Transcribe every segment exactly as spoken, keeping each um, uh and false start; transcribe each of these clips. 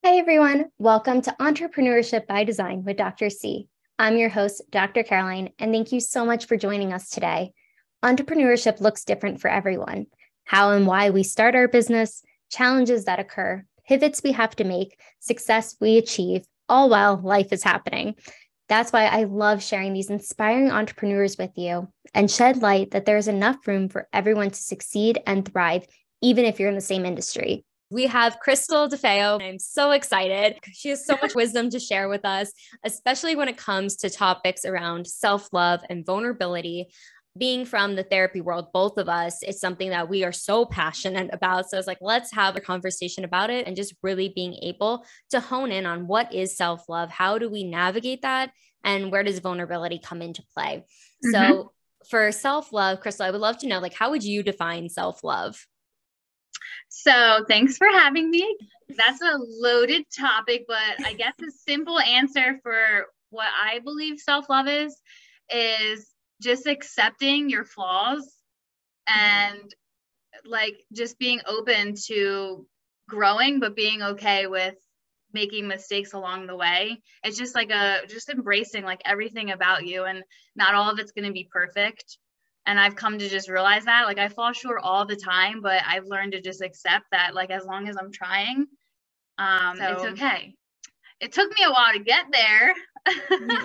Hi, everyone. Welcome to Entrepreneurship by Design with Doctor C. I'm your host, Doctor Caroline, and thank you so much for joining us today. Entrepreneurship looks different for everyone. How and why we start our business, challenges that occur, pivots we have to make, success we achieve, all while life is happening. That's why I love sharing these inspiring entrepreneurs with you and shed light that there is enough room for everyone to succeed and thrive, even if you're in the same industry. We have Crystal DeFeo. I'm so excited. She has so much wisdom to share with us, especially when it comes to topics around self-love and vulnerability. Being from the therapy world, both of us, it's something that we are so passionate about. So it's like, let's have a conversation about it and just really being able to hone in on what is self-love? How do we navigate that? And where does vulnerability come into play? Mm-hmm. So for self-love, Crystal, I would love to know, like, how would you define self-love? So thanks for having me. That's a loaded topic, but I guess a simple answer for what I believe self-love is, is just accepting your flaws and like just being open to growing, but being okay with making mistakes along the way. It's just like a, just embracing like everything about you, and not all of it's going to be perfect. And I've come to just realize that, like, I fall short all the time, but I've learned to just accept that, like, as long as I'm trying, um, so, it's okay. It took me a while to get there. I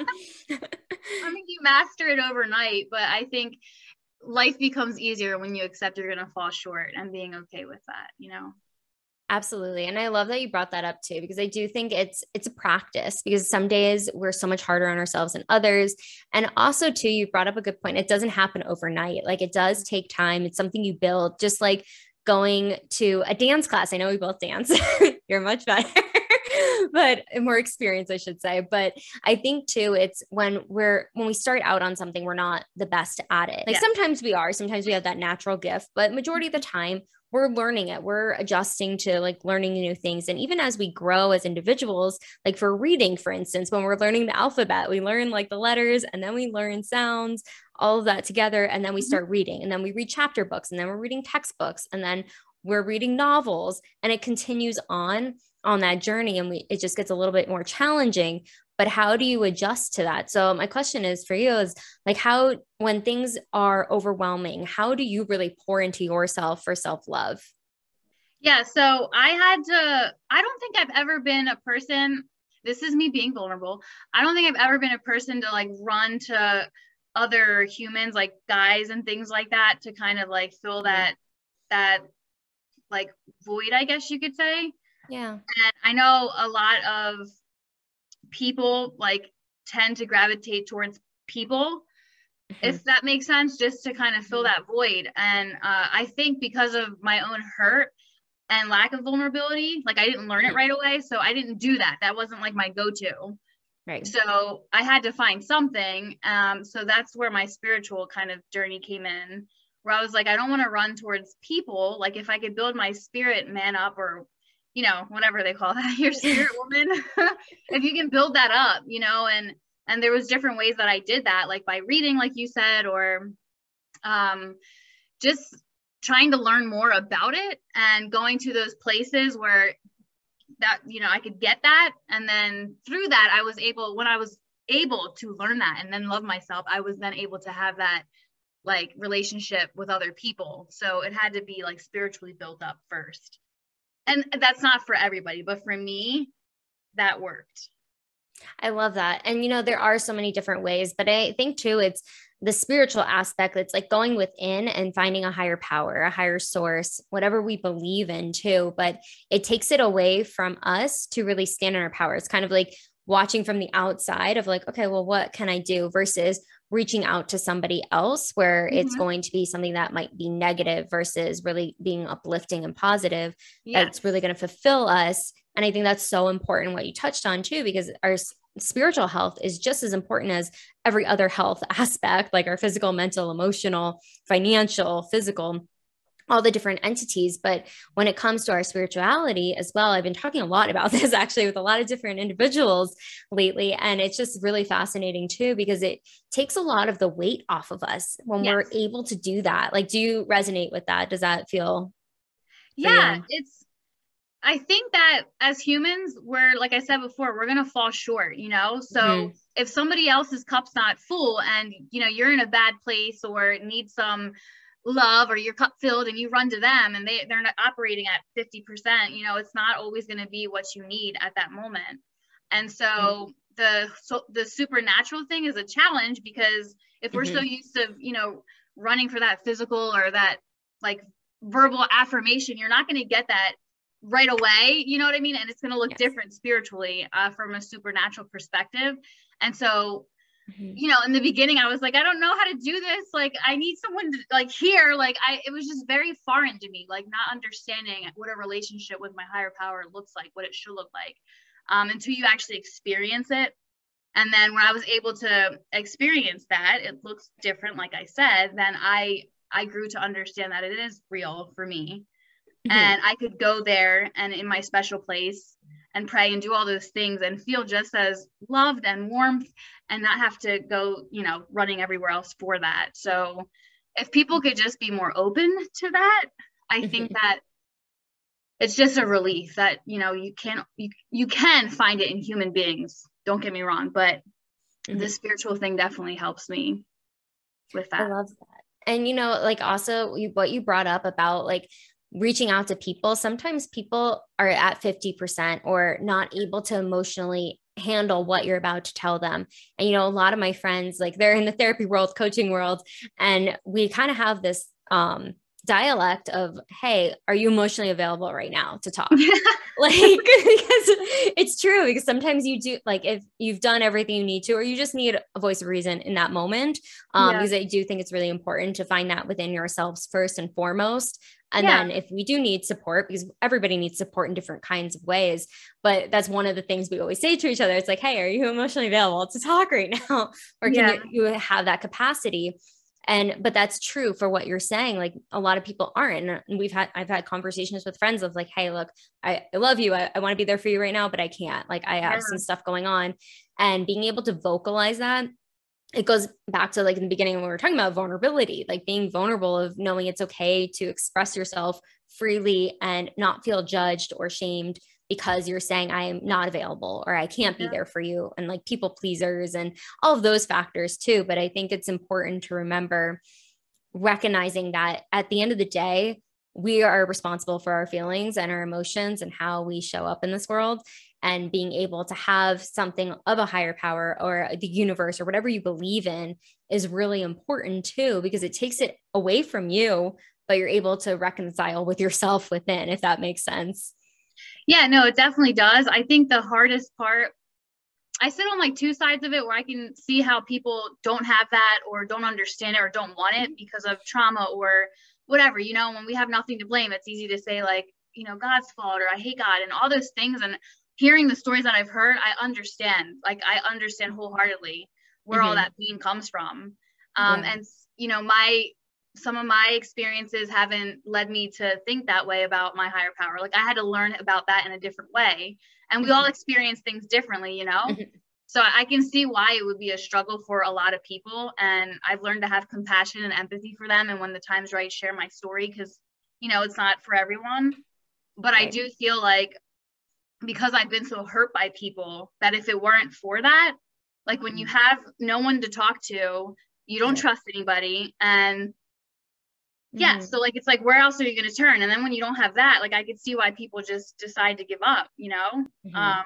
think you master it overnight, but I think life becomes easier when you accept you're going to fall short and being okay with that, you know? Absolutely. And I love that you brought that up too, because I do think it's it's a practice, because some days we're so much harder on ourselves than others. And also too, you brought up a good point. It doesn't happen overnight. Like, it does take time. It's something you build, just like going to a dance class. I know we both dance. You're much better. But more experience, I should say. But I think too, it's when we're when we start out on something, we're not the best at it. Like, yeah. Sometimes we are, sometimes we have that natural gift, but majority of the time we're learning it. We're adjusting to like learning new things. And even as we grow as individuals, like for reading, for instance, when we're learning the alphabet, we learn like the letters, and then we learn sounds, all of that together. And then we start reading, and then we read chapter books, and then we're reading textbooks, and then we're reading novels, and it continues on on that journey. And we, it just gets a little bit more challenging. But how do you adjust to that? So my question is for you is like, how, when things are overwhelming, how do you really pour into yourself for self-love? Yeah. So I had to, I don't think I've ever been a person, this is me being vulnerable. I don't think I've ever been a person to like run to other humans, like guys and things like that, to kind of like fill that, that like void, I guess you could say. Yeah. And I know a lot of people like tend to gravitate towards people, mm-hmm. if that makes sense, just to kind of fill that void. And uh, I think because of my own hurt and lack of vulnerability, like I didn't learn it right away. So I didn't do that. That wasn't like my go-to. Right. So I had to find something. Um, so that's where my spiritual kind of journey came in, where I was like, I don't want to run towards people. Like if I could build my spirit man up, or you know, whatever they call that, your spirit woman, if you can build that up, you know, and, and there was different ways that I did that, like by reading, like you said, or um, just trying to learn more about it and going to those places where that, you know, I could get that. And then through that, I was able, when I was able to learn that and then love myself, I was then able to have that like relationship with other people. So it had to be like spiritually built up first. And that's not for everybody, but for me, that worked. I love that. And, you know, there are so many different ways, but I think too, it's the spiritual aspect. It's like going within and finding a higher power, a higher source, whatever we believe in too. But it takes it away from us to really stand in our power. It's kind of like watching from the outside of like, okay, well, what can I do, versus reaching out to somebody else where mm-hmm. it's going to be something that might be negative versus really being uplifting and positive. Yes. That's really going to fulfill us. And I think that's so important what you touched on too, because our spiritual health is just as important as every other health aspect, like our physical, mental, emotional, financial, physical, all the different entities. But when it comes to our spirituality as well, I've been talking a lot about this actually with a lot of different individuals lately. And it's just really fascinating too, because it takes a lot of the weight off of us when yes. we're able to do that. Like, do you resonate with that? Does that feel? Yeah, you? it's, I think that as humans, we're, like I said before, we're going to fall short, you know? So mm-hmm. if somebody else's cup's not full and, you know, you're in a bad place or need some love or your cup filled and you run to them and they, they're not operating at fifty percent, you know, it's not always going to be what you need at that moment. And so mm-hmm. the, so the supernatural thing is a challenge, because if we're mm-hmm. so used to, you know, running for that physical or that like verbal affirmation, you're not going to get that right away, you know what I mean? And it's going to look yes. different spiritually uh, from a supernatural perspective. And so, mm-hmm. you know, in the beginning, I was like, I don't know how to do this. Like, I need someone to like here. Like, I, it was just very foreign to me, like not understanding what a relationship with my higher power looks like, what it should look like, um, until you actually experience it. And then when I was able to experience that, it looks different, like I said, then I, I grew to understand that it is real for me. Mm-hmm. And I could go there and in my special place and pray and do all those things and feel just as loved and warmth and not have to go, you know, running everywhere else for that. So if people could just be more open to that, I mm-hmm. think that it's just a relief that, you know, you can, you, you can find it in human beings. Don't get me wrong, but mm-hmm. the spiritual thing definitely helps me with that. I love that. And, you know, like also what you brought up about like reaching out to people. Sometimes people are at fifty percent or not able to emotionally handle what you're about to tell them. And, you know, a lot of my friends, like they're in the therapy world, coaching world, and we kind of have this um, dialect of, hey, are you emotionally available right now to talk? Like, because it's true, because sometimes you do, like if you've done everything you need to, or you just need a voice of reason in that moment. Um, yeah. Because I do think it's really important to find that within yourselves first and foremost. And yeah. then if we do need support, because everybody needs support in different kinds of ways, but that's one of the things we always say to each other. It's like, hey, are you emotionally available to talk right now? Or can yeah. you, you have that capacity? And, but that's true for what you're saying. Like a lot of people aren't. And we've had, I've had conversations with friends of like, hey, look, I, I love you. I, I want to be there for you right now, but I can't. Like I have yeah. some stuff going on, and being able to vocalize that, it goes back to like in the beginning when we were talking about vulnerability, like being vulnerable, of knowing it's okay to express yourself freely and not feel judged or shamed because you're saying I am not available or I can't yeah. be there for you, and like people pleasers and all of those factors too. But I think it's important to remember recognizing that at the end of the day, we are responsible for our feelings and our emotions and how we show up in this world. And being able to have something of a higher power or the universe or whatever you believe in is really important too, because it takes it away from you, but you're able to reconcile with yourself within, if that makes sense. Yeah, no, it definitely does. I think the hardest part, I sit on like two sides of it where I can see how people don't have that or don't understand it or don't want it because of trauma or whatever, you know, when we have nothing to blame, it's easy to say like, you know, God's fault or I hate God and all those things. And hearing the stories that I've heard, I understand, like I understand wholeheartedly where mm-hmm. all that pain comes from. Um, yeah. And, you know, my, some of my experiences haven't led me to think that way about my higher power. Like I had to learn about that in a different way, and we mm-hmm. all experience things differently, you know? Mm-hmm. So I can see why it would be a struggle for a lot of people. And I've learned to have compassion and empathy for them. And when the time's right, share my story, because, you know, it's not for everyone, but right. I do feel like, because I've been so hurt by people, that if it weren't for that, like when you have no one to talk to, you don't yeah. trust anybody. And yeah, mm-hmm. so like, it's like, where else are you going to turn? And then when you don't have that, like, I could see why people just decide to give up, you know? Mm-hmm. Um,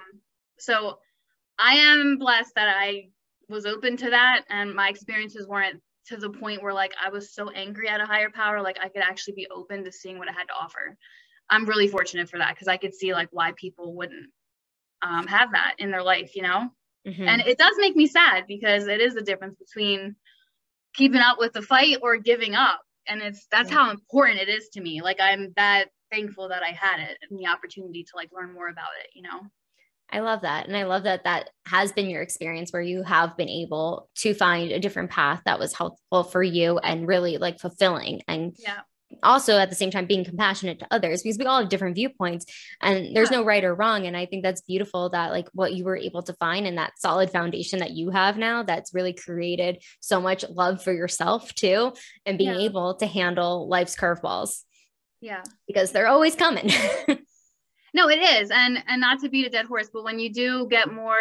so I am blessed that I was open to that. And my experiences weren't to the point where like, I was so angry at a higher power, like I could actually be open to seeing what it had to offer. I'm really fortunate for that, because I could see like why people wouldn't um, have that in their life, you know? Mm-hmm. And it does make me sad, because it is the difference between keeping up with the fight or giving up. And it's, that's yeah. how important it is to me. Like, I'm that thankful that I had it and the opportunity to like learn more about it, you know? I love that. And I love that that has been your experience, where you have been able to find a different path that was helpful for you and really like fulfilling. And yeah. also at the same time being compassionate to others, because we all have different viewpoints and there's yeah. no right or wrong. And I think that's beautiful that like what you were able to find and that solid foundation that you have now, that's really created so much love for yourself too, and being yeah. able to handle life's curveballs. Yeah. Because they're always coming. No, it is. And, and not to beat a dead horse, but when you do get more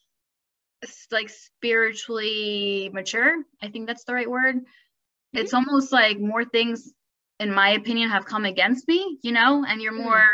like spiritually mature, I think that's the right word. Mm-hmm. It's almost like more things, in my opinion, have come against me, you know, and you're more,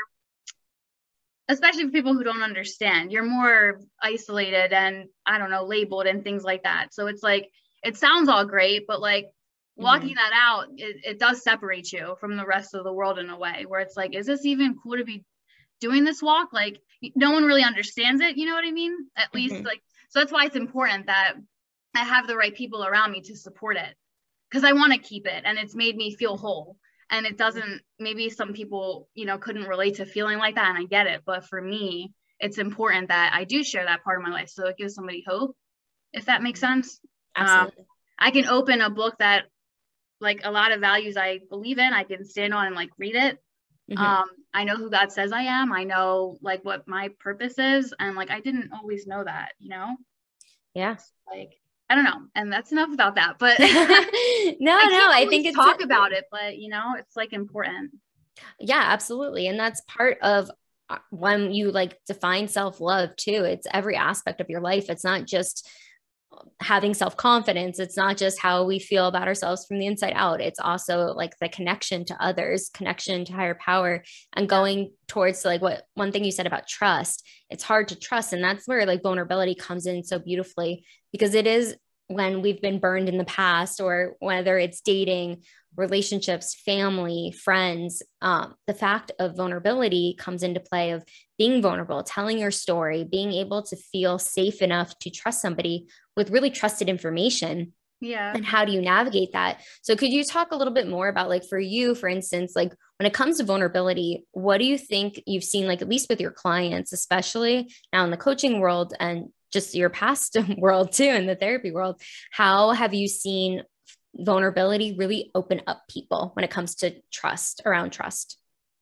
mm-hmm. especially for people who don't understand, you're more isolated and I don't know, labeled and things like that. So it's like, it sounds all great, but like walking mm-hmm. that out, it, it does separate you from the rest of the world in a way where it's like, is this even cool to be doing this walk? Like no one really understands it. You know what I mean? At mm-hmm. least like, so that's why it's important that I have the right people around me to support it, because I want to keep it and it's made me feel whole. And it doesn't, maybe some people, you know, couldn't relate to feeling like that. And I get it. But for me, it's important that I do share that part of my life. So it gives somebody hope, if that makes sense. Absolutely. Um, I can open a book that like a lot of values I believe in, I can stand on and like read it. Mm-hmm. Um, I know who God says I am. I know like what my purpose is. And like, I didn't always know that, you know? Yeah. Like, I don't know. And that's enough about that, but no, I no, I think it's talk a- about it, but you know, it's like important. Yeah, absolutely. And that's part of when you like define self-love too. It's every aspect of your life. It's not just having self-confidence. It's not just how we feel about ourselves from the inside out. It's also like the connection to others, connection to higher power, and going towards like what one thing you said about trust. It's hard to trust. And that's where like vulnerability comes in so beautifully, because it is when we've been burned in the past, or whether it's dating, relationships, family, friends, um, the fact of vulnerability comes into play of being vulnerable, telling your story, being able to feel safe enough to trust somebody with really trusted information. Yeah. And how do you navigate that? So could you talk a little bit more about like for you, for instance, like when it comes to vulnerability, what do you think you've seen, like at least with your clients, especially now in the coaching world and just your past world too, in the therapy world, how have you seen vulnerability really open up people when it comes to trust, around trust?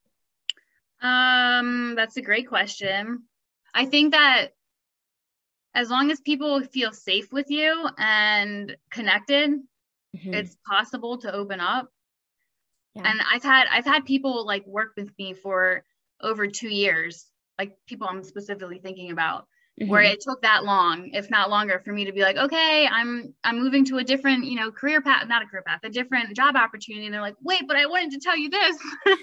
Um, that's a great question. I think that as long as people feel safe with you and connected, mm-hmm. it's possible to open up. Yeah. And I've had, I've had people like work with me for over two years, like people I'm specifically thinking about, mm-hmm. where it took that long, if not longer, for me to be like, okay, I'm, I'm moving to a different, you know, career path, not a career path, a different job opportunity. And they're like, wait, but I wanted to tell you this,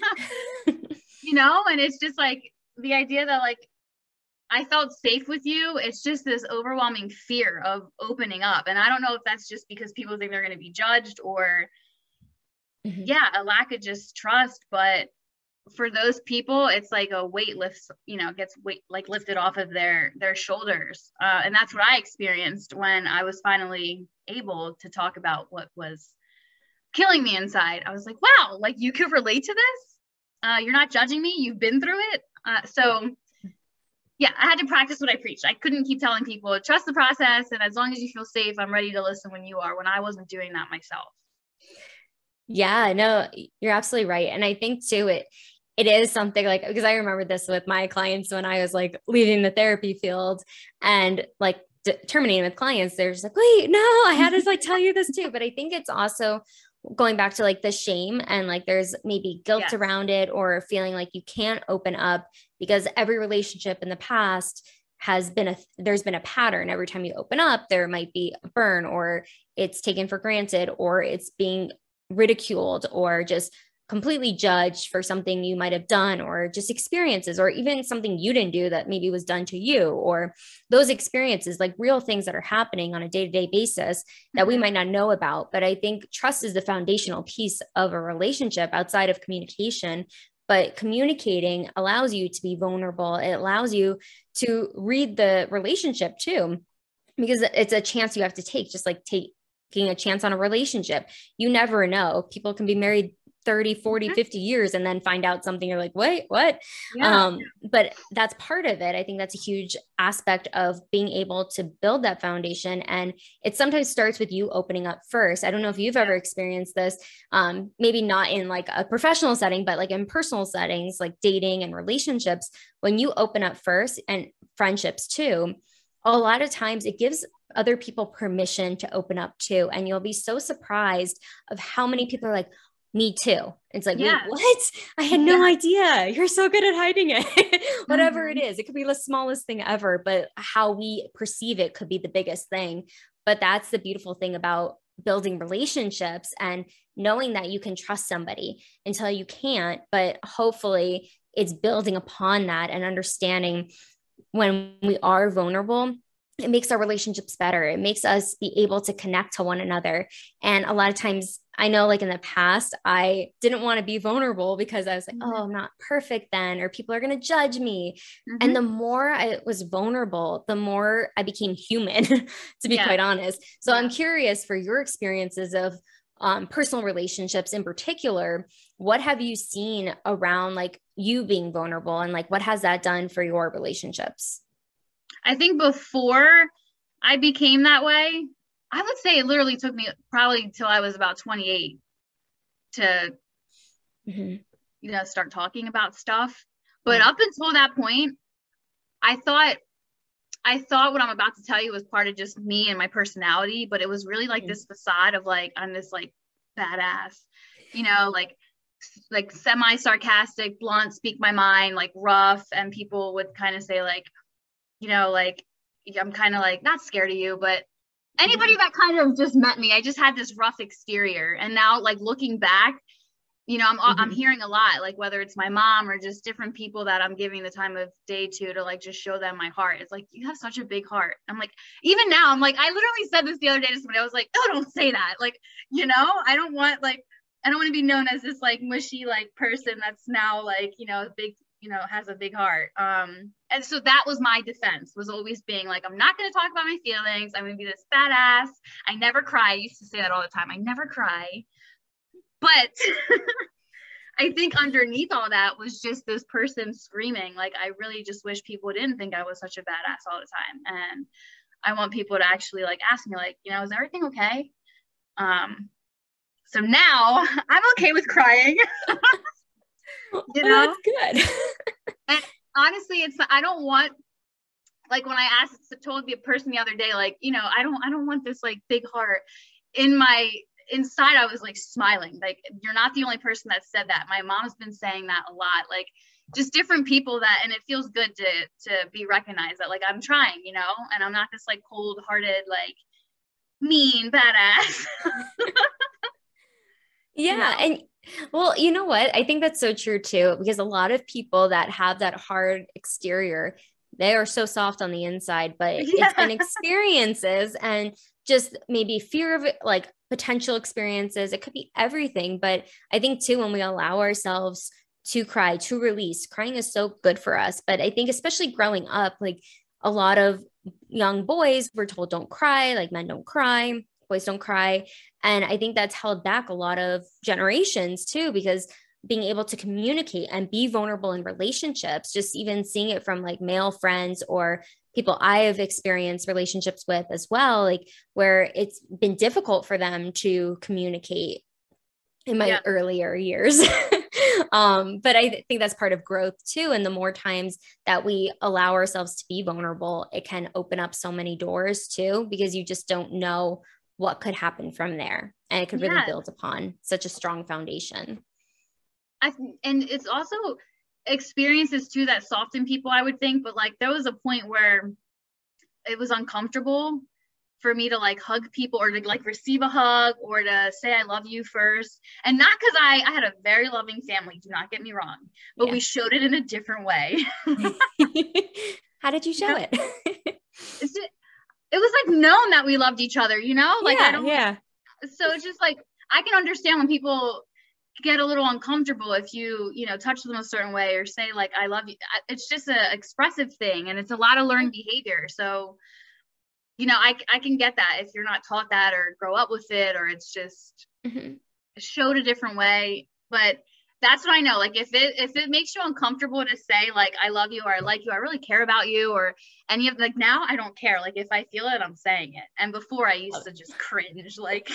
you know? And it's just like the idea that like, I felt safe with you. It's just this overwhelming fear of opening up. And I don't know if that's just because people think they're going to be judged or mm-hmm. yeah, a lack of just trust. But for those people, it's like a weight lifts, you know, gets weight like lifted off of their, their shoulders. Uh, and that's what I experienced when I was finally able to talk about what was killing me inside. I was like, wow, like you could relate to this. Uh, you're not judging me. You've been through it. Uh, so yeah, I had to practice what I preached. I couldn't keep telling people, trust the process. And as long as you feel safe, I'm ready to listen when you are, when I wasn't doing that myself. Yeah, no, you're absolutely right. And I think too, it, it is something like, because I remember this with my clients when I was like leaving the therapy field and like d- terminating with clients, they're just like, wait, no, I had to like tell you this too. But I think it's also going back to like the shame and like there's maybe guilt yes. around it, or feeling like you can't open up because every relationship in the past has been a, there's been a pattern. Every time you open up, there might be a burn, or it's taken for granted, or it's being ridiculed, or just completely judged for something you might have done, or just experiences, or even something you didn't do that maybe was done to you, or those experiences, like real things that are happening on a day-to-day basis that mm-hmm. we might not know about. But I think trust is the foundational piece of a relationship outside of communication. But communicating allows you to be vulnerable. It allows you to read the relationship too, because it's a chance you have to take, just like taking a chance on a relationship. You never know. People can be married thirty, forty, fifty years and then find out something. You're like, wait, what? Yeah. Um, but that's part of it. I think that's a huge aspect of being able to build that foundation. And it sometimes starts with you opening up first. I don't know if you've ever experienced this, um, maybe not in like a professional setting, but like in personal settings, like dating and relationships, when you open up first, and friendships too, a lot of times it gives other people permission to open up too. And you'll be so surprised of how many people are like, me too. It's like, Yeah. wait, what? I had no Yeah. idea. You're so good at hiding it. Whatever Mhm. it is, it could be the smallest thing ever, but how we perceive it could be the biggest thing. But that's the beautiful thing about building relationships and knowing that you can trust somebody until you can't. But hopefully, it's building upon that and understanding when we are vulnerable. It makes our relationships better. It makes us be able to connect to one another. And a lot of times, I know like in the past, I didn't want to be vulnerable because I was like, oh, I'm not perfect then, or people are going to judge me. Mm-hmm. And the more I was vulnerable, the more I became human, to be Yeah. quite honest. So Yeah. I'm curious for your experiences of um, personal relationships in particular. What have you seen around like you being vulnerable, and like what has that done for your relationships? I think before I became that way, I would say it literally took me probably till I was about twenty-eight to, mm-hmm. you know, start talking about stuff. But yeah. Up until that point, I thought, I thought what I'm about to tell you was part of just me and my personality, but it was really like mm-hmm. this facade of like, I'm this like badass, you know, like, like semi-sarcastic, blunt, speak my mind, like rough. And people would kind of say like, you know, like, I'm kind of like not scared of you, but anybody that kind of just met me, I just had this rough exterior. And now like looking back, you know, I'm, mm-hmm. I'm hearing a lot, like whether it's my mom or just different people that I'm giving the time of day to, to like, just show them my heart. It's like, you have such a big heart. I'm like, even now I'm like, I literally said this the other day to somebody. I was like, oh, don't say that. Like, you know, I don't want like, I don't want to be known as this like mushy, like person that's now like, you know, big, you know, has a big heart. Um, and so that was my defense, was always being like, I'm not going to talk about my feelings. I'm going to be this badass. I never cry. I used to say that all the time. I never cry. But I think underneath all that was just this person screaming, like, I really just wish people didn't think I was such a badass all the time. And I want people to actually like ask me like, you know, is everything okay? Um, so now I'm okay with crying. You know, well, that's good. And honestly, it's, I don't want, like when I asked, told the person the other day, like, you know, I don't, I don't want this like big heart. In my, inside, I was like smiling, like, you're not the only person that said that. My mom's been saying that a lot, like just different people that, and it feels good to, to be recognized that like, I'm trying, you know, and I'm not this like cold hearted, like mean badass. Yeah. You know? And well, you know what? I think that's so true too, because a lot of people that have that hard exterior, they are so soft on the inside, but yeah. It's been experiences and just maybe fear of it, like potential experiences. It could be everything. But I think too, when we allow ourselves to cry, to release, crying is so good for us. But I think especially growing up, like a lot of young boys were told, don't cry, like men don't cry, boys don't cry. And I think that's held back a lot of generations too, because being able to communicate and be vulnerable in relationships, just even seeing it from like male friends or people I have experienced relationships with as well, like where it's been difficult for them to communicate in my yeah. earlier years. um, but I think that's part of growth too. And the more times that we allow ourselves to be vulnerable, it can open up so many doors too, because you just don't know what could happen from there. And it could really yeah. build upon such a strong foundation. I and it's also experiences too that soften people, I would think, but like there was a point where it was uncomfortable for me to like hug people or to like receive a hug or to say I love you first. And not because I, I had a very loving family, do not get me wrong, but yeah. we showed it in a different way. How did you show you know? it? It's just, it was like known that we loved each other, you know? Like yeah, I don't yeah. So it's just like I can understand when people get a little uncomfortable if you, you know, touch them a certain way or say like I love you. It's just an expressive thing and it's a lot of learned behavior. So, you know, I I can get that if you're not taught that or grow up with it, or it's just mm-hmm. showed a different way. But that's what I know. Like if it if it makes you uncomfortable to say like I love you or I like you, I really care about you, or any of like now I don't care. Like if I feel it, I'm saying it. And before I used to just cringe, like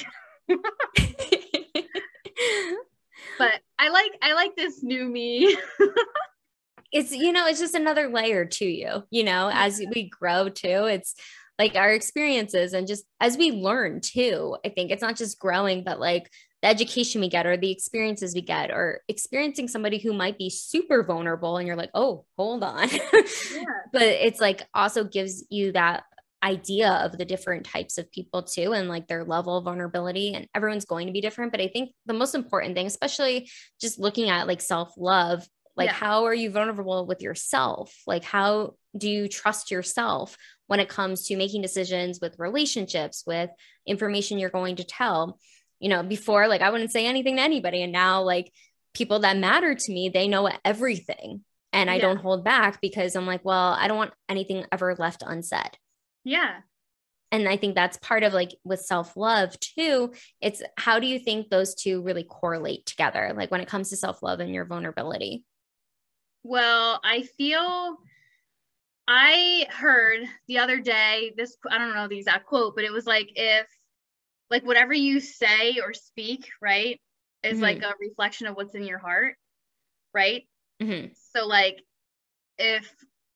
but I like I like this new me. It's, you know, it's just another layer to you, you know, as we grow too. It's like our experiences and just as we learn too. I think it's not just growing, but like the education we get or the experiences we get, or experiencing somebody who might be super vulnerable and you're like, oh, hold on. Yeah. But it's like also gives you that idea of the different types of people too, and like their level of vulnerability, and everyone's going to be different. But I think the most important thing, especially just looking at like self-love, like yeah. how are you vulnerable with yourself? Like how do you trust yourself when it comes to making decisions with relationships, with information you're going to tell? You know, before, like I wouldn't say anything to anybody, and now like people that matter to me, they know everything, and I yeah. don't hold back because I'm like, well, I don't want anything ever left unsaid. Yeah. And I think that's part of like with self-love too. It's how do you think those two really correlate together? Like when it comes to self-love and your vulnerability? Well, I feel I heard the other day, this, I don't know the exact quote, but it was like, if like whatever you say or speak, right, is mm-hmm. like a reflection of what's in your heart. Right. Mm-hmm. So like, if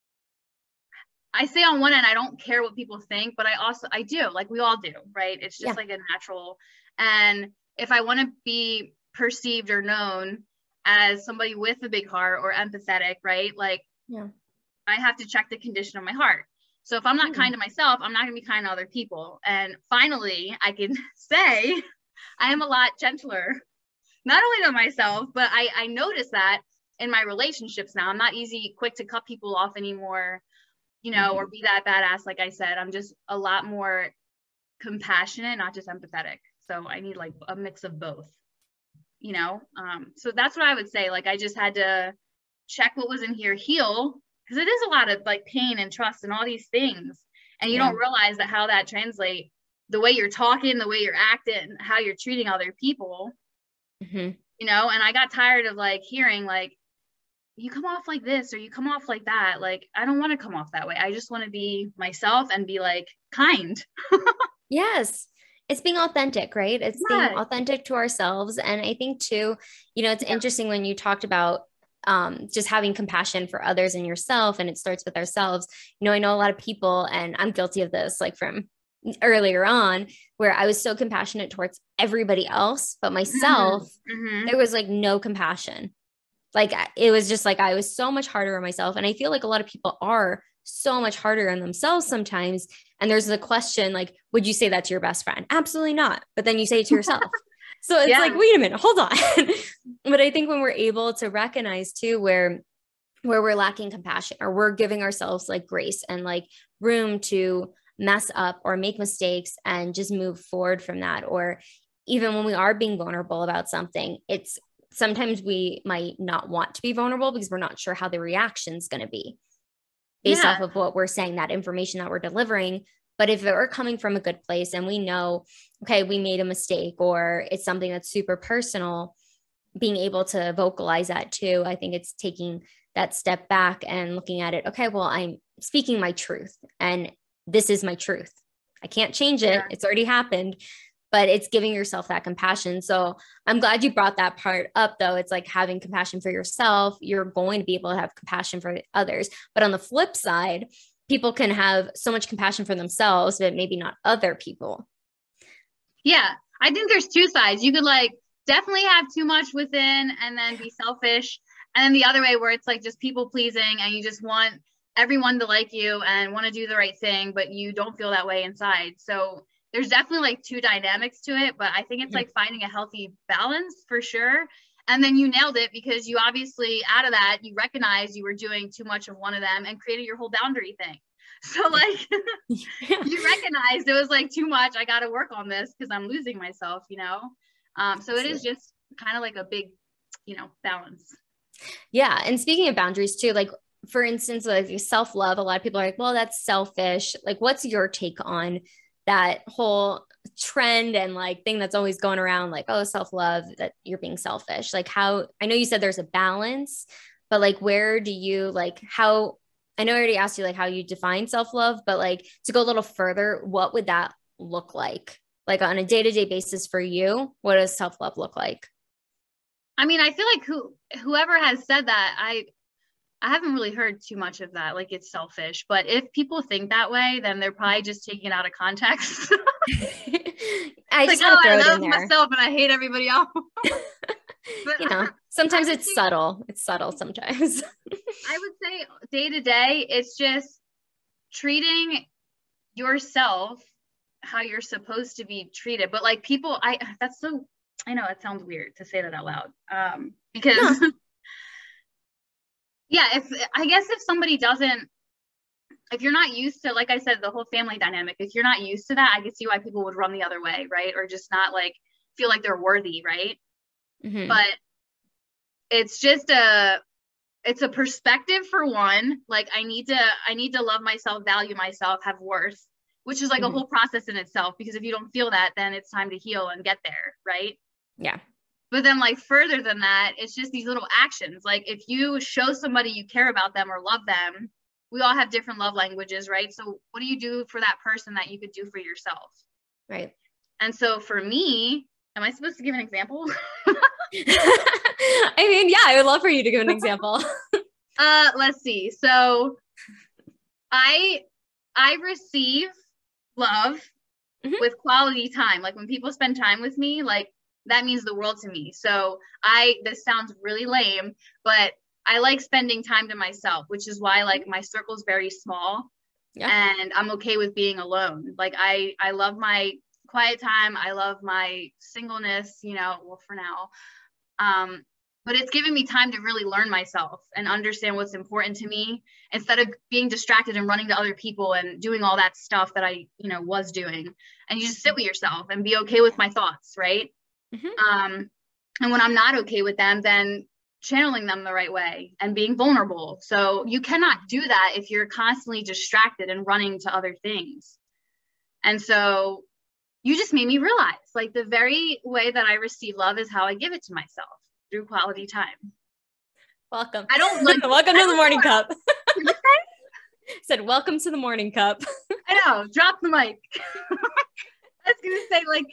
I say on one end, I don't care what people think, but I also, I do, like we all do, right? It's just yeah. like a natural. And if I want to be perceived or known as somebody with a big heart or empathetic, right? Like yeah. I have to check the condition of my heart. So if I'm not mm. kind to myself, I'm not going to be kind to other people. And finally, I can say I am a lot gentler, not only to myself, but I, I notice that in my relationships now. I'm not easy, quick to cut people off anymore, you know, mm-hmm. or be that badass. Like I said, I'm just a lot more compassionate, not just empathetic. So I need like a mix of both, you know? Um, so that's what I would say. Like, I just had to check what was in here, heal, because it is a lot of like pain and trust and all these things. And you yeah. don't realize that how that translates, the way you're talking, the way you're acting, how you're treating other people, mm-hmm. you know? And I got tired of like hearing like, you come off like this, or you come off like that. Like, I don't want to come off that way. I just want to be myself and be like kind. Yes. It's being authentic, right? It's yeah. being authentic to ourselves. And I think too, you know, it's yeah. interesting when you talked about um, just having compassion for others and yourself, and it starts with ourselves. You know, I know a lot of people, and I'm guilty of this, like from earlier on, where I was so compassionate towards everybody else, but myself, mm-hmm. there was like no compassion. Like it was just like, I was so much harder on myself. And I feel like a lot of people are so much harder on themselves sometimes. And there's the question, like, would you say that to your best friend? Absolutely not. But then you say it to yourself. So it's yeah. like, wait a minute, hold on. But I think when we're able to recognize too, where, where we're lacking compassion, or we're giving ourselves like grace and like room to mess up or make mistakes and just move forward from that. Or even when we are being vulnerable about something, it's, sometimes we might not want to be vulnerable because we're not sure how the reaction is going to be based yeah. off of what we're saying, that information that we're delivering. But if we're coming from a good place and we know, okay, we made a mistake, or it's something that's super personal, being able to vocalize that too, I think it's taking that step back and looking at it. Okay, well, I'm speaking my truth, and this is my truth. I can't change it. Yeah. It's already happened. But it's giving yourself that compassion. So I'm glad you brought that part up, though. It's like having compassion for yourself. You're going to be able to have compassion for others. But on the flip side, people can have so much compassion for themselves, but maybe not other people. Yeah, I think there's two sides. You could like definitely have too much within and then be selfish. And then the other way, where it's like just people pleasing and you just want everyone to like you and want to do the right thing, but you don't feel that way inside. So there's definitely like two dynamics to it, but I think it's like finding a healthy balance for sure. And then you nailed it, because you obviously out of that, you recognize you were doing too much of one of them and created your whole boundary thing. So like yeah. you recognized it was like too much. I got to work on this because I'm losing myself, you know? Um, so it is just kind of like a big, you know, balance. Yeah. And speaking of boundaries too, like for instance, like self-love, a lot of people are like, well, that's selfish. Like, what's your take on that whole trend and like thing that's always going around, like, oh, self-love, that you're being selfish? Like, how, I know you said there's a balance, but like, where do you like, how, I know I already asked you like how you define self-love, but like to go a little further, what would that look like? Like on a day-to-day basis for you, what does self-love look like? I mean, I feel like who, whoever has said that, I, I haven't really heard too much of that. Like it's selfish, but if people think that way, then they're probably just taking it out of context. I just like, oh, throw I it love in there. myself and I hate everybody else. But you know, sometimes I it's think, subtle. It's subtle sometimes. I would say day to day, it's just treating yourself how you're supposed to be treated. But like people, I, that's so, I know it sounds weird to say that out loud. Um, because no. yeah, if, I guess if somebody doesn't, if you're not used to, like I said, the whole family dynamic, if you're not used to that, I can see why people would run the other way. Right. Or just not like feel like they're worthy. Right. Mm-hmm. But it's just a, it's a perspective for one. Like I need to, I need to love myself, value myself, have worth, which is like mm-hmm. a whole process in itself, because if you don't feel that, then it's time to heal and get there. Right. Yeah. But then like further than that, it's just these little actions. Like if you show somebody you care about them or love them, we all have different love languages, right? So what do you do for that person that you could do for yourself? Right. And so for me, am I supposed to give an example? I mean, yeah, I would love for you to give an example. uh, let's see. So I, I receive love mm-hmm. with quality time. Like when people spend time with me, like that means the world to me. So I, this sounds really lame, but I like spending time to myself, which is why like my circle is very small yeah. and I'm okay with being alone. Like I, I love my quiet time. I love my singleness, you know, well, for now. Um, but it's given me time to really learn myself and understand what's important to me instead of being distracted and running to other people and doing all that stuff that I, you know, was doing. And you just sit with yourself and be okay with my thoughts. Right. Mm-hmm. Um, and when I'm not okay with them, then channeling them the right way and being vulnerable. So you cannot do that if you're constantly distracted and running to other things. And so you just made me realize like the very way that I receive love is how I give it to myself, through quality time. Welcome. I don't like welcome to the morning cup. Said welcome to the morning cup. I know, drop the mic. I was gonna say like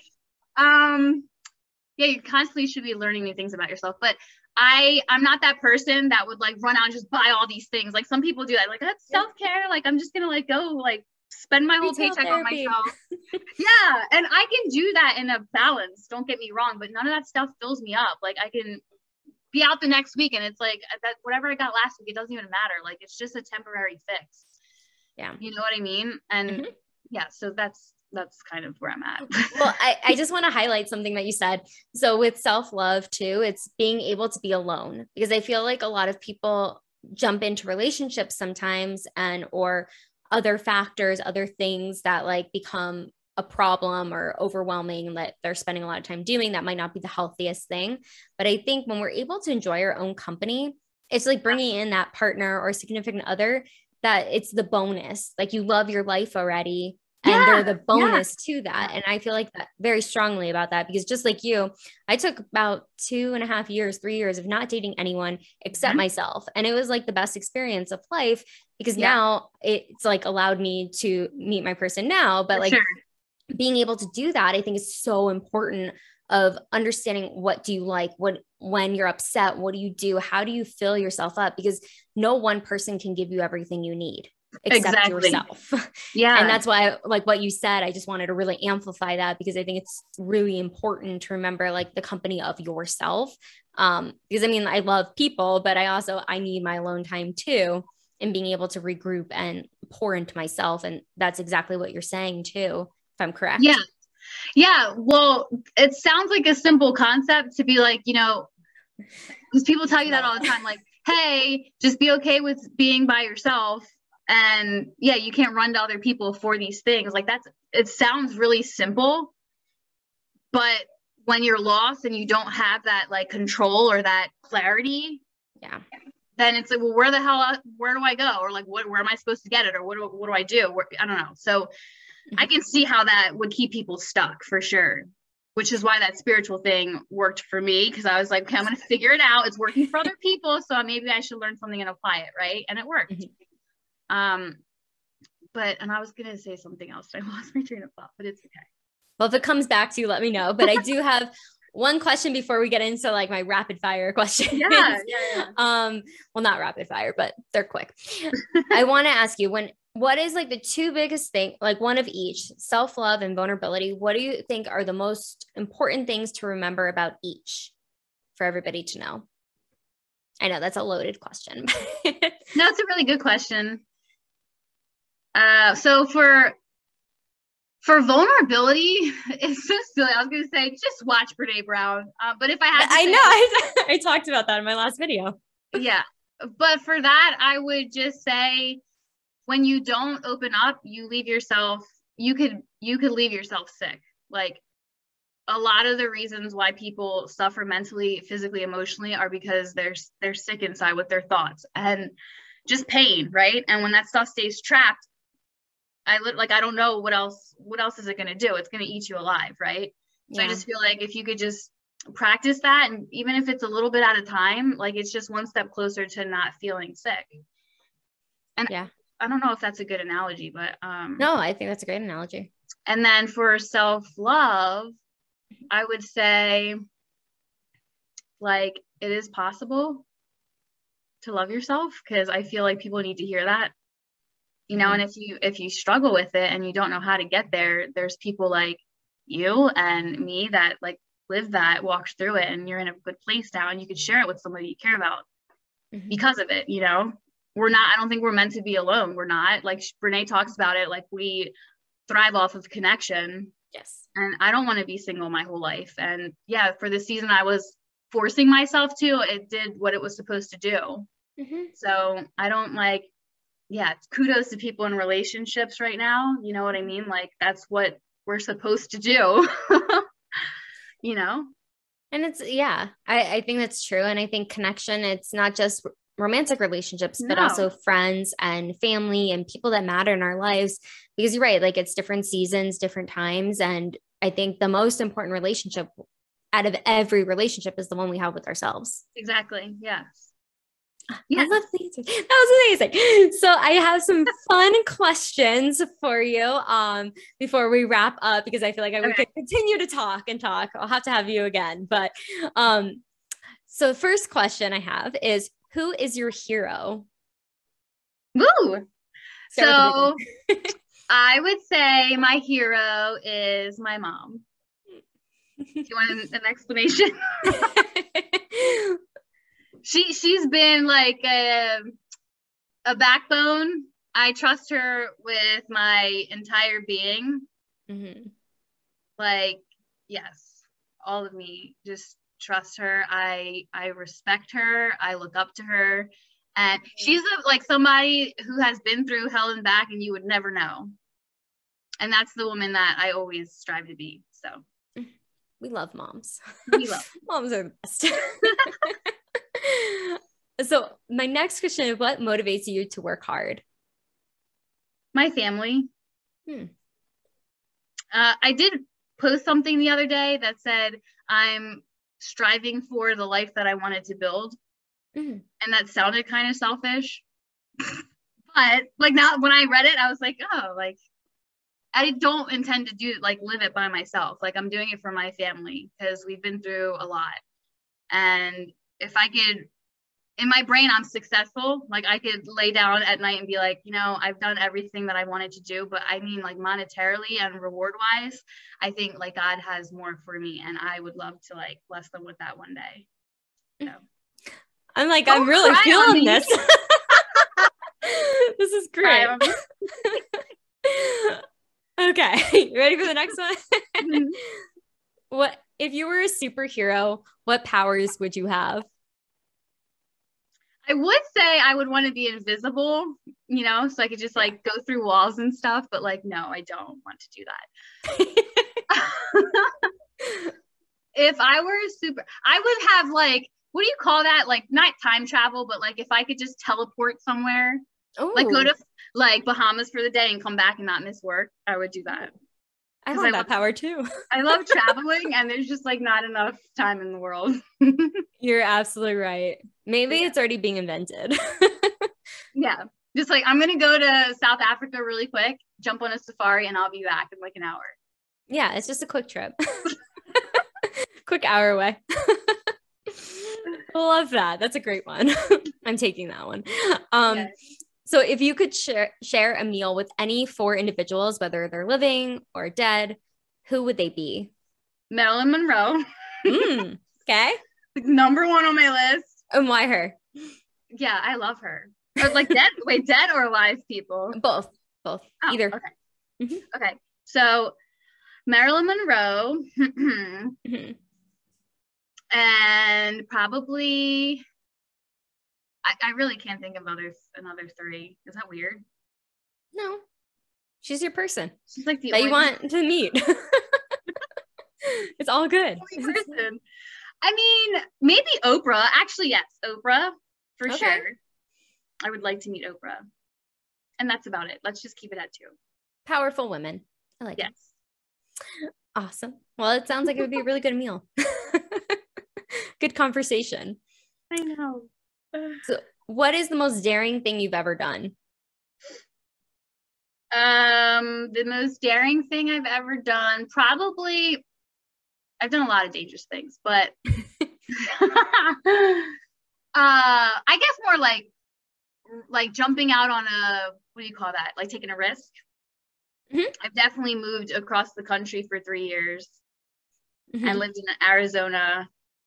um yeah, you constantly should be learning new things about yourself, but I, I'm not that person that would like run out and just buy all these things. Like some people do that. Like that's self-care. Like I'm just going to like go like spend my whole Retail paycheck therapy. on myself. Yeah. And I can do that in a balance. Don't get me wrong, but none of that stuff fills me up. Like I can be out the next week and it's like that, whatever I got last week, it doesn't even matter. Like it's just a temporary fix. Yeah. You know what I mean? And mm-hmm. yeah, so that's, that's kind of where I'm at. Well, I, I just want to highlight something that you said. So with self-love too, it's being able to be alone, because I feel like a lot of people jump into relationships sometimes and, or other factors, other things that like become a problem or overwhelming that they're spending a lot of time doing that might not be the healthiest thing. But I think when we're able to enjoy our own company, it's like bringing in that partner or significant other that it's the bonus. Like you love your life already. And yeah, they're the bonus yeah. to that. And I feel like that very strongly about that, because just like you, I took about two and a half years, three years of not dating anyone except mm-hmm. myself. And it was like the best experience of life, because yeah. now it's like allowed me to meet my person now, but For like sure. being able to do that, I think is so important, of understanding what do you like, what, when you're upset, what do you do? How do you fill yourself up? Because no one person can give you everything you need. Except exactly. yourself. Yeah. And that's why, like what you said, I just wanted to really amplify that, because I think it's really important to remember like the company of yourself. Um, because I mean, I love people, but I also, I need my alone time too, and being able to regroup and pour into myself. And that's exactly what you're saying too, if I'm correct. Yeah. Yeah. Well, it sounds like a simple concept to be like, you know, because people tell you that all the time, like, hey, just be okay with being by yourself. And yeah, you can't run to other people for these things. Like that's, it sounds really simple, but when you're lost and you don't have that like control or that clarity, yeah, then it's like, well, where the hell, where do I go? Or like, what, where am I supposed to get it? Or what do, what do I do? Where, I don't know. So mm-hmm. I can see how that would keep people stuck for sure, which is why that spiritual thing worked for me. Cause I was like, okay, I'm going to figure it out. It's working for other people. So maybe I should learn something and apply it. Right. And it worked. Mm-hmm. Um, but, and I was going to say something else. I lost my train of thought, but it's okay. Well, if it comes back to you, let me know. But I do have one question before we get into like my rapid fire questions. Yeah, yeah, yeah. Um, well, not rapid fire, but they're quick. I want to ask you when, what is like the two biggest thing, like one of each, self-love and vulnerability. What do you think are the most important things to remember about each for everybody to know? I know that's a loaded question. No, it's a really good question. Uh, so for For vulnerability, it's so silly. I was going to say, just watch Brene Brown. Uh, but if I had to I say, know, I, I talked about that in my last video. Yeah. But for that, I would just say, when you don't open up, you leave yourself, you could, you could leave yourself sick. Like a lot of the reasons why people suffer mentally, physically, emotionally are because they're, they're sick inside with their thoughts and just pain. Right. And when that stuff stays trapped, I li- like, I don't know what else, what else is it going to do? It's going to eat you alive. Right. So Yeah. I just feel like if you could just practice that, and even if it's a little bit at a time, like it's just one step closer to not feeling sick. And yeah, I don't know if that's a good analogy, but, um, no, I think that's a great analogy. And then for self-love, I would say, like, it is possible to love yourself, because I feel like people need to hear that. You know, and if you, if you struggle with it and you don't know how to get there, there's people like you and me that like live that, walked through it, and you're in a good place now, and you could share it with somebody you care about mm-hmm. because of it. You know, we're not, I don't think we're meant to be alone. We're not. Like Brene talks about it, like we thrive off of connection. Yes. And I don't want to be single my whole life. And yeah, for the season I was forcing myself to, it did what it was supposed to do. Mm-hmm. So I don't like, yeah, kudos to people in relationships right now. You know what I mean? Like, that's what we're supposed to do, you know? And it's, yeah, I, I think that's true. And I think connection, it's not just romantic relationships, but no. also friends and family and people that matter in our lives, because you're right. Like it's different seasons, different times. And I think the most important relationship out of every relationship is the one we have with ourselves. Exactly. Yes. Yeah. I love the answer. That was amazing. So I have some fun questions for you um, before we wrap up, because I feel like I okay. could continue to talk and talk. I'll have to have you again. But um, so the first question I have is, who is your hero? Woo! So I would say my hero is my mom. Do you want an, an explanation? She, she's been like a, a backbone. I trust her with my entire being. Mm-hmm. Like, yes, all of me, just trust her. I, I respect her. I look up to her. And she's a, like somebody who has been through hell and back, and you would never know. And that's the woman that I always strive to be. So we love moms. We love moms are the best. So my next question is, what motivates you to work hard? My family. Hmm. Uh, I did post something the other day that said, I'm striving for the life that I wanted to build. Mm-hmm. And that sounded kind of selfish. But like now when I read it, I was like, oh, like I don't intend to do like live it by myself. Like I'm doing it for my family, because we've been through a lot. And if I could, in my brain, I'm successful. Like I could lay down at night and be like, you know, I've done everything that I wanted to do. But I mean, like monetarily and reward wise, I think like God has more for me, and I would love to like bless them with that one day. So I'm like, don't I'm really feeling this. This is great. Okay, you ready for the next one? Mm-hmm. What if you were a superhero? What powers would you have? I would say I would want to be invisible, you know, so I could just like go through walls and stuff. But like, no, I don't want to do that. If I were a super, I would have like, what do you call that? Like not time travel, but like if I could just teleport somewhere, Ooh. Like go to like Bahamas for the day and come back and not miss work, I would do that. I want I that love, power too. I love traveling, and there's just like not enough time in the world. You're absolutely right. Maybe yeah. It's already being invented. Yeah. Just like, I'm going to go to South Africa really quick, jump on a safari, and I'll be back in like an hour. Yeah. It's just a quick trip. quick hour away. Love that. That's a great one. I'm taking that one. Um, yes. So if you could share, share a meal with any four individuals, whether they're living or dead, who would they be? Marilyn Monroe. mm, okay. Like number one on my list. And why her? Yeah, I love her. Or like dead, wait, dead or alive people? Both. Both. Oh, Either. Okay. Mm-hmm. Okay. So Marilyn Monroe. mm-hmm. And probably I, I really can't think of others another three. Is that weird? No. She's your person. She's like the that you want to meet. It's all good. Person. I mean, maybe Oprah. Actually, yes, Oprah for okay. sure. I would like to meet Oprah. And that's about it. Let's just keep it at two. Powerful women. I like yes. it. Awesome. Well, it sounds like it would be a really good meal. Good conversation. I know. So what is the most daring thing you've ever done? Um, the most daring thing I've ever done, probably, I've done a lot of dangerous things, but uh, I guess more like, like jumping out on a, what do you call that? Like taking a risk. Mm-hmm. I've definitely moved across the country for three years mm-hmm. and lived in Arizona.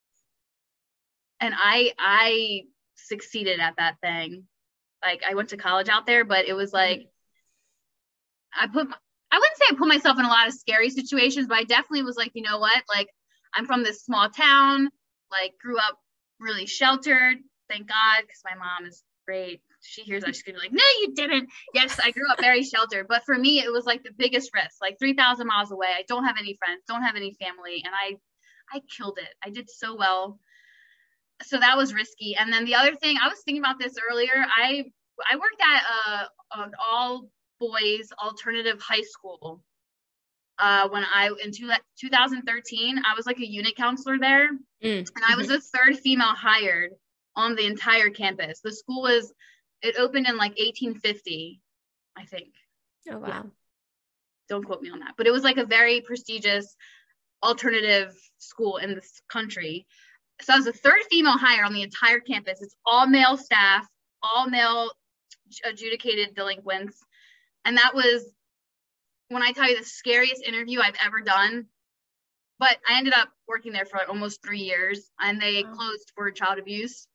And I, I succeeded at that thing. Like I went to college out there, but it was like, mm-hmm. I put, I wouldn't say I put myself in a lot of scary situations, but I definitely was like, you know what? Like I'm from this small town, like grew up really sheltered. Thank God. Cause my mom is great. She hears that she's gonna be like, no, you didn't. Yes, I grew up very sheltered. But for me, it was like the biggest risk, like three thousand miles away. I don't have any friends, don't have any family. And I, I killed it. I did so well. So that was risky. And then the other thing, I was thinking about this earlier. I, I worked at a, an all boys alternative high school. Uh, when I, in two, two thousand thirteen, I was like a unit counselor there. Mm. And I was the third female hired on the entire campus. The school was, it opened in like eighteen fifty, I think. Oh, wow. Yeah. Don't quote me on that. But it was like a very prestigious alternative school in this country. So I was the third female hire on the entire campus. It's all male staff, all male adjudicated delinquents. And that was, when I tell you, the scariest interview I've ever done. But I ended up working there for like almost three years and they oh. closed for child abuse.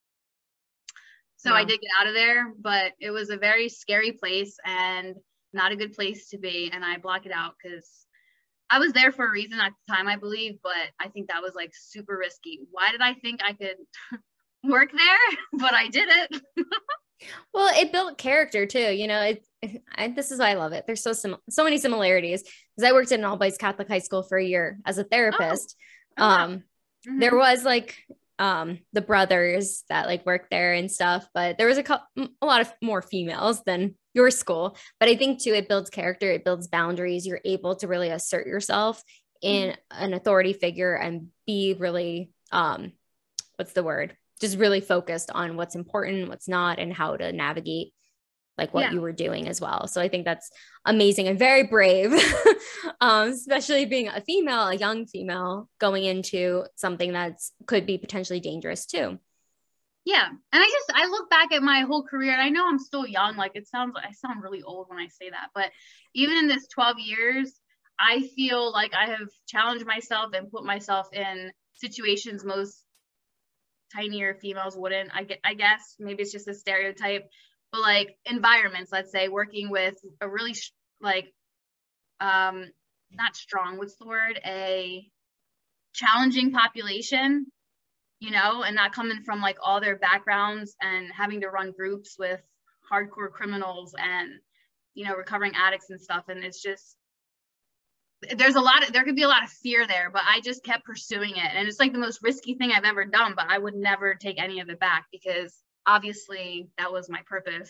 So wow. I did get out of there, but it was a very scary place and not a good place to be. And I block it out because I was there for a reason at the time, I believe, but I think that was like super risky. Why did I think I could work there? But I did it. Well, it built character too. You know, it, I, this is why I love it. There's so sim- so many similarities because I worked at an all boys Catholic high school for a year as a therapist. Oh. Um, mm-hmm. There was like um, the brothers that like worked there and stuff, but there was a couple, a lot of more females than your school. But I think too, it builds character, it builds boundaries. You're able to really assert yourself in mm-hmm. an authority figure and be really, um, what's the word? Just really focused on what's important, what's not, and how to navigate like what yeah. you were doing as well. So I think that's amazing and very brave, um, especially being a female, a young female going into something that's could be potentially dangerous too. Yeah. And I just, I look back at my whole career and I know I'm still young. Like it sounds, I sound really old when I say that, but even in this twelve years, I feel like I have challenged myself and put myself in situations most tinier females wouldn't. I get, I guess maybe it's just a stereotype, but like environments, let's say working with a really sh- like, um, not strong, what's the word? A challenging population, you know, and not coming from like all their backgrounds and having to run groups with hardcore criminals and, you know, recovering addicts and stuff. And it's just, there's a lot of, there could be a lot of fear there, but I just kept pursuing it. And it's like the most risky thing I've ever done, but I would never take any of it back because obviously that was my purpose.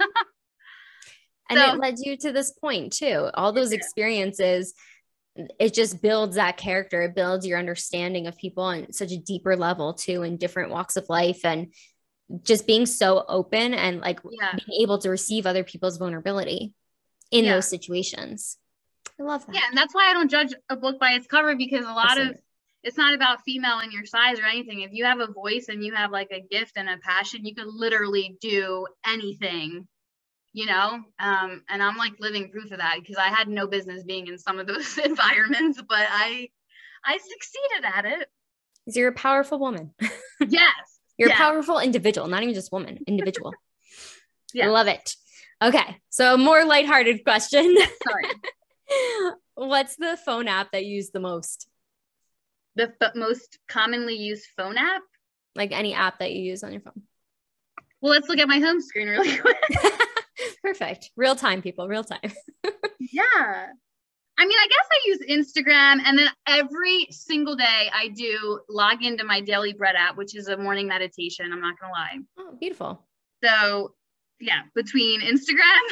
And so, it led you to this point too. All those experiences, it just builds that character. It builds your understanding of people on such a deeper level too, in different walks of life, and just being so open and like yeah. being able to receive other people's vulnerability in yeah. those situations. I love that. Yeah. And that's why I don't judge a book by its cover, because a lot Absolutely. of it's not about female in your size or anything. If you have a voice and you have like a gift and a passion, you can literally do anything, you know? Um, and I'm like living proof of that, because I had no business being in some of those environments, but I, I succeeded at it. You're a powerful woman. Yes. You're yeah. a powerful individual, not even just woman, individual. Yeah. Love it. Okay. So a more lighthearted question. Sorry. What's the phone app that you use the most? The f- most commonly used phone app? Like any app that you use on your phone. Well, let's look at my home screen really quick. Perfect. Real time, people. Real time. Yeah. I mean, I guess I use Instagram, and then every single day I do log into my Daily Bread app, which is a morning meditation. I'm not going to lie. Oh, beautiful. So yeah, between Instagram,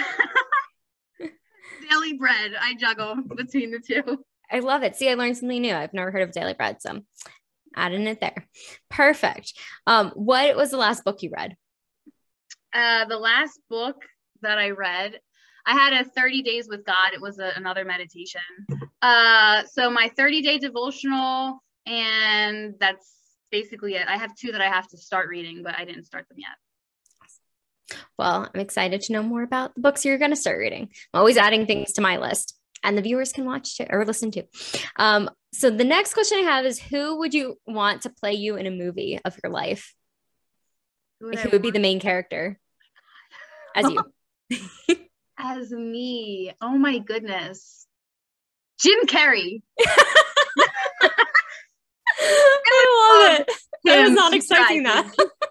Daily Bread, I juggle between the two. I love it. See, I learned something new. I've never heard of Daily Bread, so adding it there. Perfect. Um, what was the last book you read? Uh, the last book that I read, I had a thirty days with God. It was a, another meditation. Uh, so my thirty day devotional, and that's basically it. I have two that I have to start reading, but I didn't start them yet. Well, I'm excited to know more about the books you're going to start reading. I'm always adding things to my list, and the viewers can watch to, or listen to. Um, so the next question I have is, who would you want to play you in a movie of your life? Who would, like, who would be the main character as you? As me. Oh my goodness. Jim Carrey. I love it. I was not expecting that.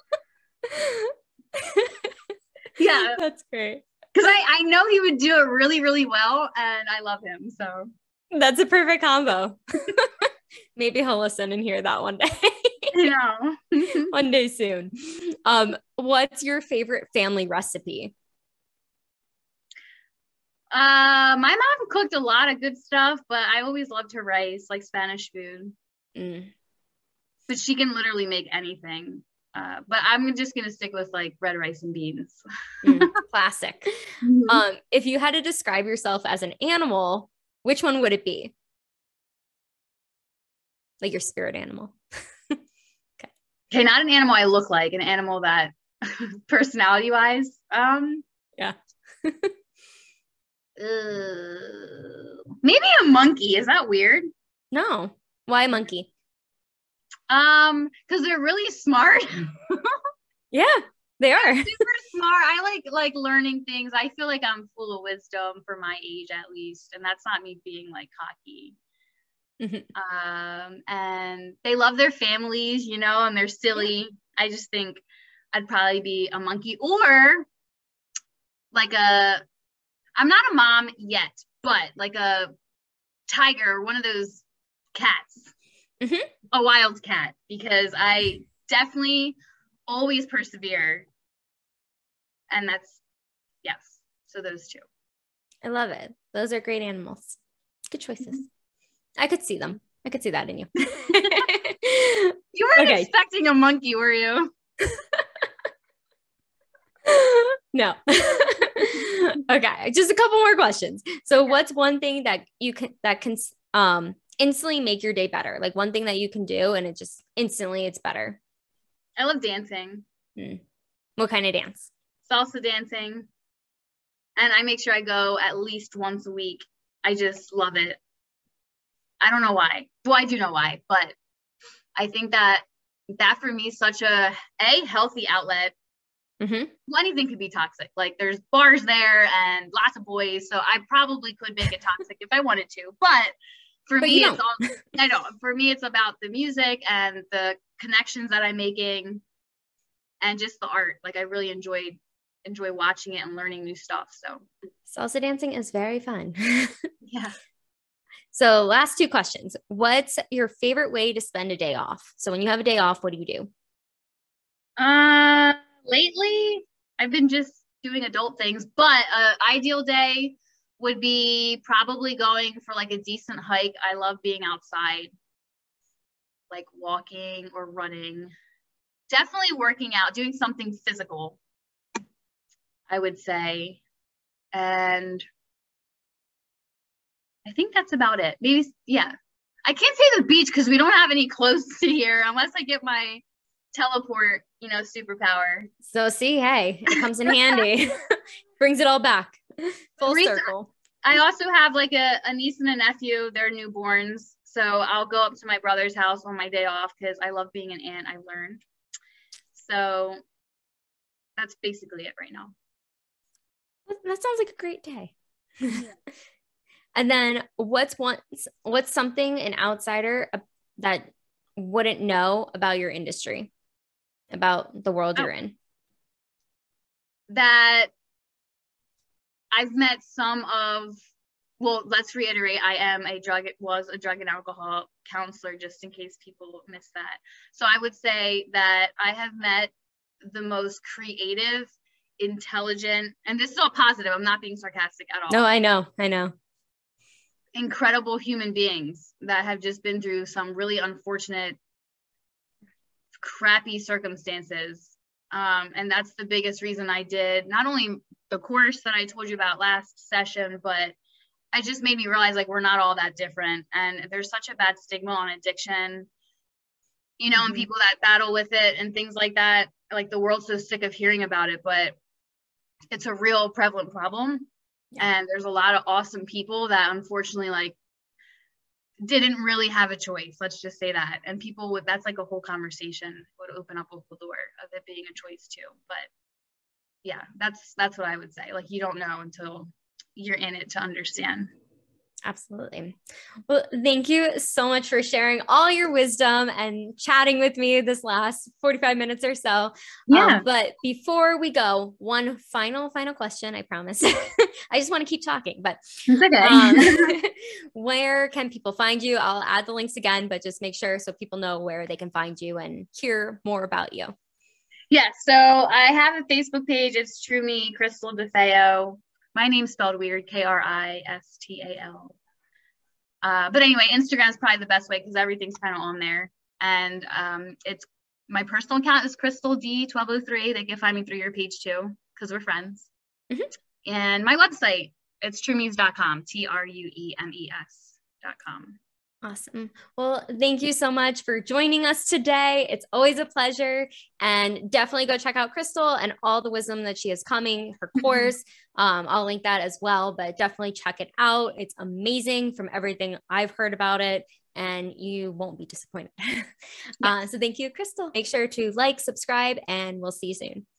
Yeah. That's great. Because I, I know he would do it really, really well, and I love him. So that's a perfect combo. Maybe he'll listen and hear that one day. I know. One day soon. Um, what's your favorite family recipe? Uh, my mom cooked a lot of good stuff, but I always loved her rice, like Spanish food. Mm. But she can literally make anything. Uh, but I'm just gonna stick with like red rice and beans. Mm, classic. Mm-hmm. Um, if you had to describe yourself as an animal, which one would it be? Like your spirit animal. Okay. Okay, not an animal I look like, an animal that personality wise. Um, yeah. Uh, maybe a monkey. Is that weird? No. Why a monkey? Um, because they're really smart. Yeah, they are. Super smart. I like like learning things. I feel like I'm full of wisdom for my age, at least, and that's not me being like cocky. Mm-hmm. Um, and they love their families, you know, and they're silly. Yeah. I just think I'd probably be a monkey, or like a. I'm not a mom yet, but like a tiger, one of those cats, mm-hmm. a wild cat, because I definitely always persevere. And that's, yes. So those two. I love it. Those are great animals. Good choices. Mm-hmm. I could see them. I could see that in you. You weren't okay. expecting a monkey, were you? No. Okay, just a couple more questions. So what's one thing that you can that can um instantly make your day better? Like one thing that you can do and it just instantly it's better. I love dancing. Hmm. What kind of dance? Salsa dancing. And I make sure I go at least once a week. I just love it. I don't know why. Well, I do know why, but I think that that for me is such a a healthy outlet. Mm-hmm. Well, anything could be toxic. Like there's bars there and lots of boys, so I probably could make it toxic if I wanted to. But for but me, it's all I know. For me, it's about the music and the connections that I'm making, and just the art. Like I really enjoy enjoy watching it and learning new stuff. So salsa dancing is very fun. Yeah. So last two questions. What's your favorite way to spend a day off? So when you have a day off, what do you do? Uh. Lately, I've been just doing adult things, but an ideal day would be probably going for like a decent hike. I love being outside, like walking or running. Definitely working out, doing something physical, I would say. And I think that's about it. Maybe, yeah. I can't say the beach because we don't have any close to here unless I get my teleport, you know, superpower. So see, hey, it comes in handy. Brings it all back. Full circle. I also have like a, a niece and a nephew. They're newborns. So I'll go up to my brother's house on my day off because I love being an aunt. I learned. So that's basically it right now. That sounds like a great day. And then what's one, what's something an outsider that wouldn't know about your industry, about the world oh. you're in? That I've met some of, well, let's reiterate, I am a drug, was a drug and alcohol counselor, just in case people miss that. So I would say that I have met the most creative, intelligent, and this is all positive, I'm not being sarcastic at all. No, I know, I know. Incredible human beings that have just been through some really unfortunate, crappy circumstances. Um, and that's the biggest reason I did not only the course that I told you about last session, but it just made me realize like we're not all that different. And there's such a bad stigma on addiction, you know, mm-hmm. and people that battle with it and things like that. Like the world's so sick of hearing about it, but it's a real prevalent problem. Yeah. And there's a lot of awesome people that unfortunately like didn't really have a choice. Let's just say that. And people would, that's like a whole conversation would open up a whole door of it being a choice too. But yeah, that's, that's what I would say. Like, you don't know until you're in it to understand. Absolutely. Well, thank you so much for sharing all your wisdom and chatting with me this last forty-five minutes or so. Yeah. Um, but before we go, one final, final question, I promise. I just want to keep talking, but it's okay. um, where can people find you? I'll add the links again, but just make sure so people know where they can find you and hear more about you. Yeah. So I have a Facebook page. It's True Me, Crystal DeFeo. My name's spelled weird, K R I S T A L. Uh, but anyway, Instagram is probably the best way because everything's kind of on there. And um, it's my personal account is Crystal D twelve oh three. They can find me through your page too because we're friends. Mm-hmm. And my website, it's truemes dot com, T R U E M E S dot com. Awesome. Well, thank you so much for joining us today. It's always a pleasure, and definitely go check out Crystal and all the wisdom that she has coming, her course. Um, I'll link that as well, but definitely check it out. It's amazing from everything I've heard about it, and you won't be disappointed. uh, so thank you, Crystal. Make sure to like, subscribe, and we'll see you soon.